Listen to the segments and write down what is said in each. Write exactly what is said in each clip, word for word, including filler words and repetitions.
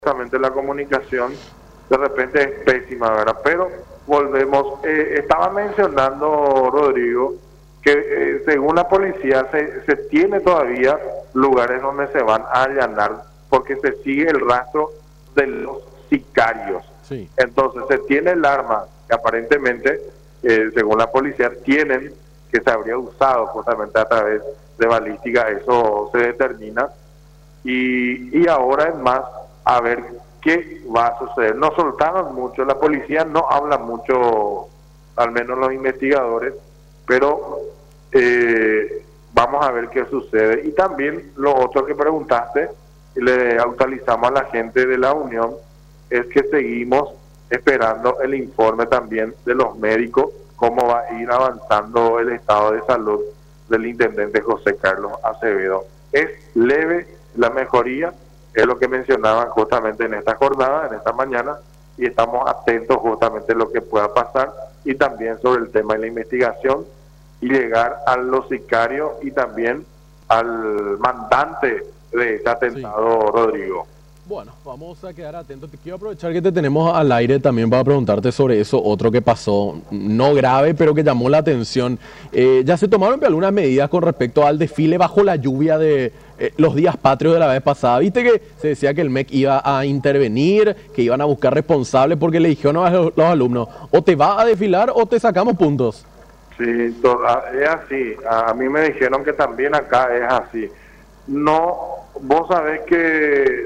Justamente la comunicación de repente es pésima, ¿verdad? Pero volvemos, eh, estaba mencionando Rodrigo que eh, según la policía se, se tiene todavía lugares donde se van a allanar porque se sigue el rastro de los sicarios. Sí. Entonces se tiene el arma que aparentemente, eh, según la policía, tienen que se habría usado justamente a través de balística, eso se determina. Y, y ahora es más a ver qué va a suceder. No soltaron mucho, la policía no habla mucho, al menos los investigadores, pero eh, vamos a ver qué sucede. Y también lo otro que preguntaste, le actualizamos a la gente de la Unión, es que seguimos esperando el informe también de los médicos, cómo va a ir avanzando el estado de salud del intendente José Carlos Acevedo. Es leve la mejoría, es lo que mencionaban justamente en esta jornada, en esta mañana, y estamos atentos justamente a lo que pueda pasar y también sobre el tema de la investigación y llegar a los sicarios y también al mandante de este atentado, sí. Rodrigo. Bueno, vamos a quedar atentos. Te quiero aprovechar que te tenemos al aire también para preguntarte sobre eso, otro que pasó, no grave, pero que llamó la atención. Eh, ya se tomaron algunas medidas con respecto al desfile bajo la lluvia de eh, los días patrios de la vez pasada. Viste que se decía que el M E C iba a intervenir, que iban a buscar responsables porque le dijeron a los, los alumnos, o te vas a desfilar o te sacamos puntos. Sí, es así. A mí me dijeron que también acá es así. No, vos sabés que...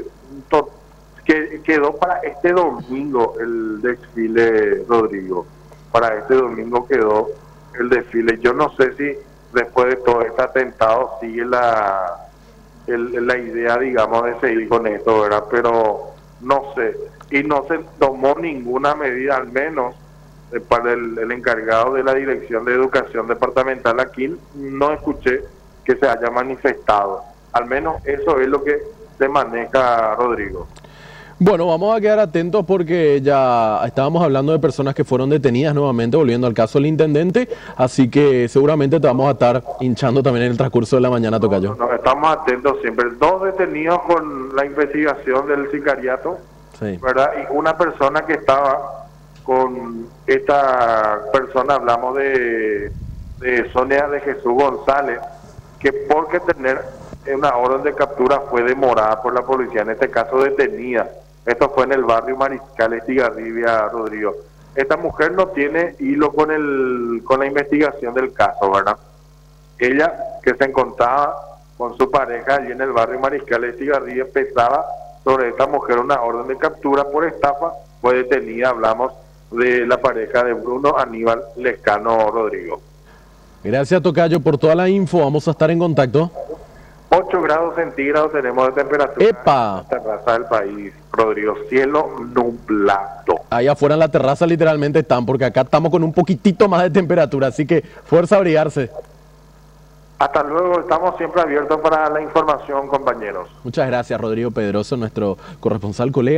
que quedó para este domingo el desfile, Rodrigo. Para este domingo quedó el desfile. Yo no sé si después de todo este atentado sigue la el, la idea, digamos, de seguir con esto, ¿verdad? Pero no sé. Y no se tomó ninguna medida, al menos eh, para el, el encargado de la Dirección de Educación Departamental aquí, no escuché que se haya manifestado. Al menos eso es lo que se maneja, Rodrigo. Bueno, vamos a quedar atentos porque ya estábamos hablando de personas que fueron detenidas nuevamente, volviendo al caso del intendente, así que seguramente te vamos a estar hinchando también en el transcurso de la mañana, Tocayo. No, no, estamos atentos siempre. Dos detenidos con la investigación del sicariato, sí. ¿Verdad? Y una persona que estaba con esta persona, hablamos de, de Sonia de Jesús González, que porque tener una orden de captura fue demorada por la policía, en este caso detenida. Esto fue en el barrio Mariscal Estigarribia, Rodrigo. Esta mujer no tiene hilo con el con la investigación del caso, ¿verdad? Ella, que se encontraba con su pareja allí en el barrio Mariscal Estigarribia, pesaba sobre esta mujer una orden de captura por estafa, fue detenida. Hablamos de la pareja de Bruno Aníbal Lescano, Rodrigo. Gracias, Tocayo, por toda la info. Vamos a estar en contacto. ocho grados centígrados tenemos de temperatura. ¡Epa! En la terraza del país, Rodrigo. Cielo nublado. Ahí afuera en la terraza literalmente están, porque acá estamos con un poquitito más de temperatura, así que fuerza a abrigarse. Hasta luego, estamos siempre abiertos para la información, compañeros. Muchas gracias, Rodrigo Pedroso, nuestro corresponsal colega.